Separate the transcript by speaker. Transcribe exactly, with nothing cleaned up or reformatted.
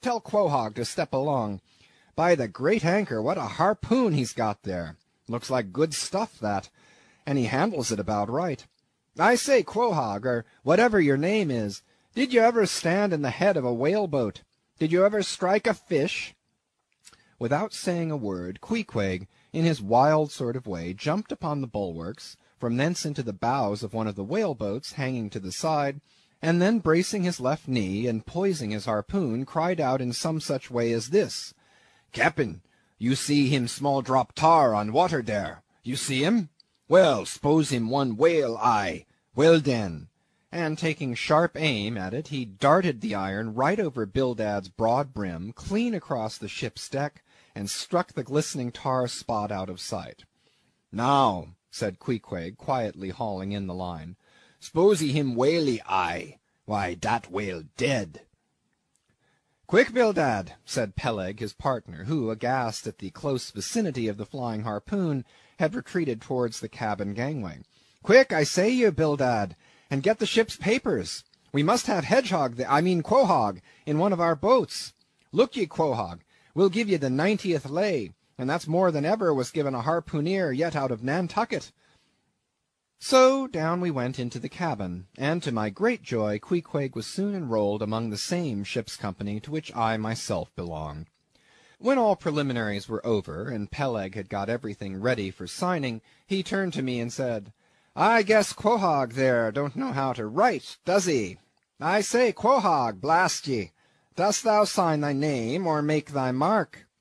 Speaker 1: Tell Quohog to step along. By the great anchor, what a harpoon he's got there! Looks like good stuff, that, and he handles it about right. I say, Quohog, or whatever your name is, did you ever stand in the head of a whale-boat? Did you ever strike a fish?" Without saying a word, Queequeg, in his wild sort of way, jumped upon the bulwarks, from thence into the bows of one of the whale-boats hanging to the side, and then bracing his left knee and poising his harpoon, cried out in some such way as this: "Cap'n, you see him small drop tar on water there? You see him? Well, s'pose him one whale eye. Well den." And taking sharp aim at it, he darted the iron right over Bildad's broad brim, clean across the ship's deck, and struck the glistening tar spot out of sight. "Now," said Queequeg, quietly hauling in the line, "s'posey him whaley eye. Why, dat whale dead." "Quick, Bildad," said Peleg, his partner, who, aghast at the close vicinity of the flying harpoon, had retreated towards the cabin gangway. "Quick, I say you, Bildad, and get the ship's papers. We must have Hedgehog, the, I mean Quohog, in one of our boats. Look ye, Quohog, we'll give ye the ninetieth lay, and that's more than ever was given a harpooneer yet out of Nantucket." So down we went into the cabin, and to my great joy Queequeg was soon enrolled among the same ship's company to which I myself belonged. When all preliminaries were over, and Peleg had got everything ready for signing, he turned to me and said, "I guess Quohog there don't know how to write, does he? I say, Quohog, blast ye, dost thou sign thy name, or make thy mark?"